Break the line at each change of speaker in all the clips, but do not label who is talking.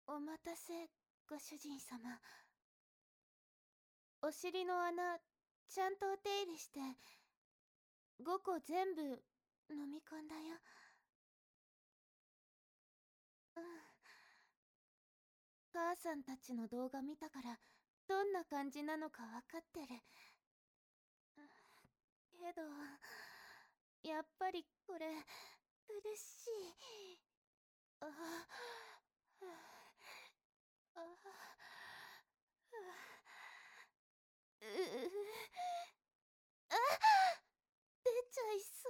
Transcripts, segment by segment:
お待たせ、ご主人様。お尻の穴、ちゃんとお手入れして、5個全部飲み込んだよ。うん。母さんたちの動画見たから、どんな感じなのかわかってる。けど、やっぱりこれ、嬉しい。ああ、うあ、出ちゃいそう。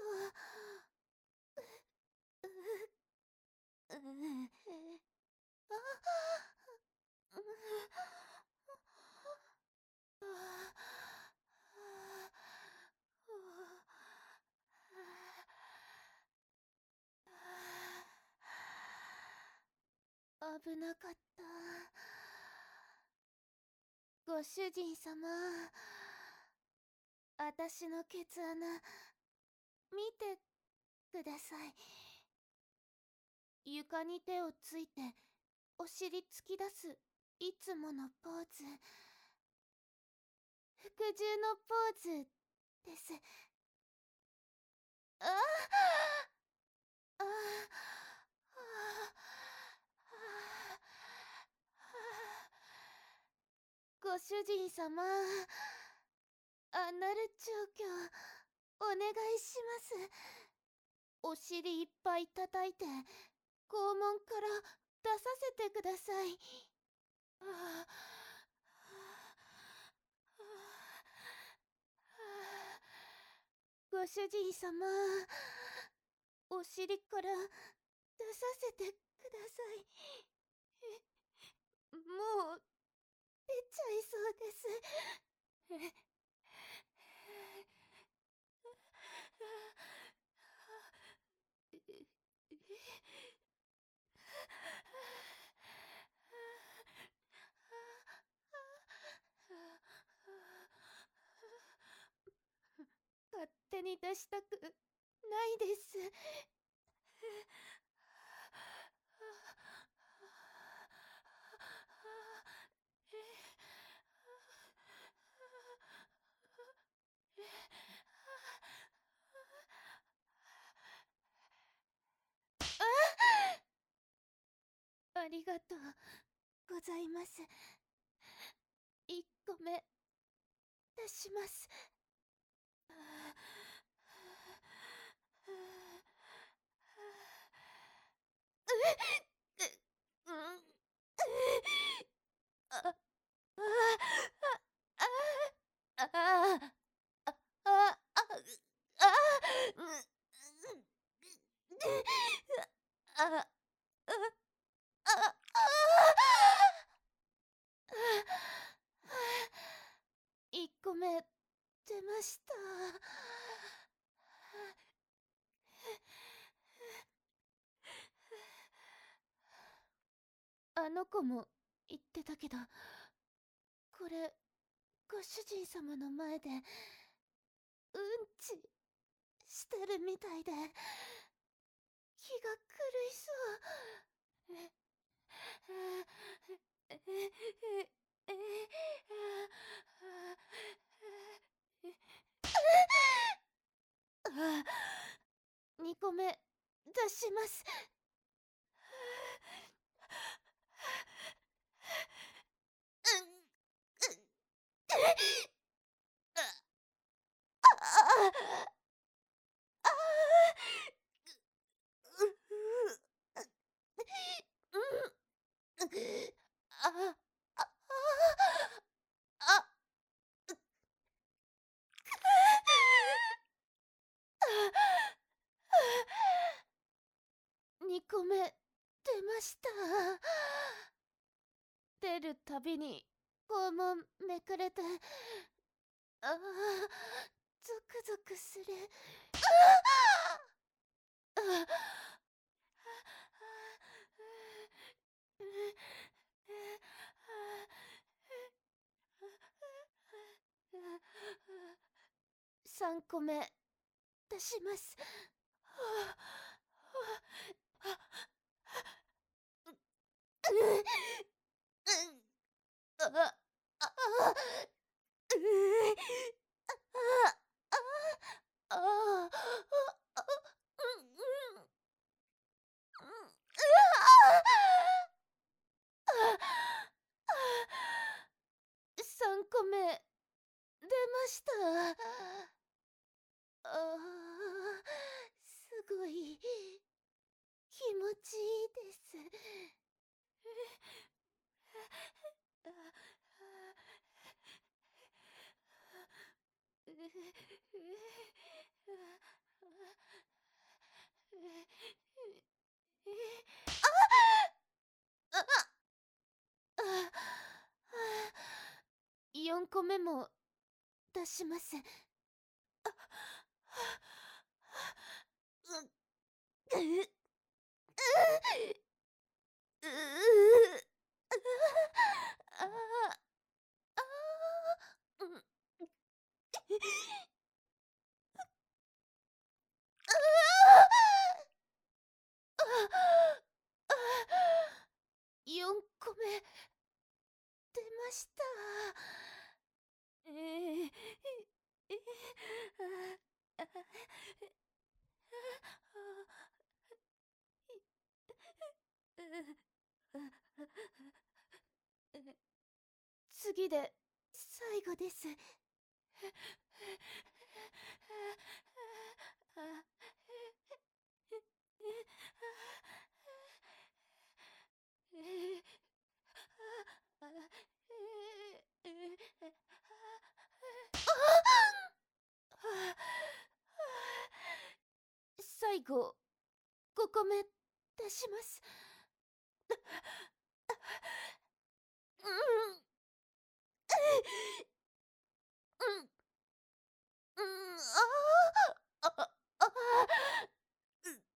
危なかった。ご主人様、あたしのケツ穴、見てください。床に手をついて、お尻突き出す、いつものポーズ。服従のポーズです。ああ、ああ、ご主人様、アナル調教、お願いします。お尻いっぱい叩いて、肛門から出させてください。ご主人様、お尻から出させてください。もう出ちゃいそうです。勝手に出したくないです。ありがとうございます。1個目出します。うん、あ、あ、あ、あ、あ、あ、あ、あ、あ、1個目出ました。あの子も言ってたけど、これご主人様の前でうんちしてるみたいで気が狂いそう。2個目出します。2個目出ました。出るたびに肛門めくれて、ああ、ゾクゾクする。3個目出します。 した。ああ、すごい気持ちいいです。4個目も出します。ううああうん4個目出ました。えー、えああ次で最後です。最後5個目出します。うんうんうんあああうう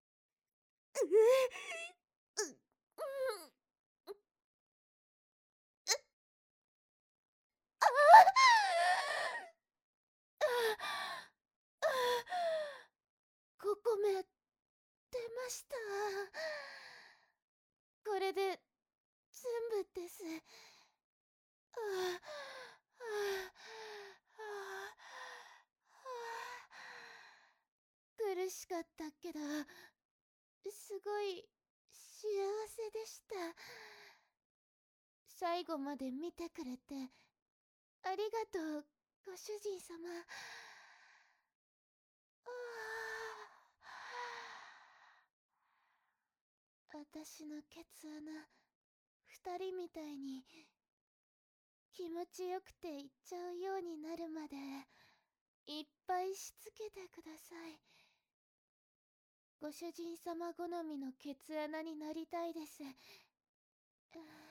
5個目出ました。これで全部です。はあはあはあ苦しかったけどすごい幸せでした。最後まで見てくれてありがとう、ご主人様。私のケツ穴二人みたいに気持ちよくて言っちゃうようになるまでいっぱいしつけてください。ご主人様好みのケツ穴になりたいです。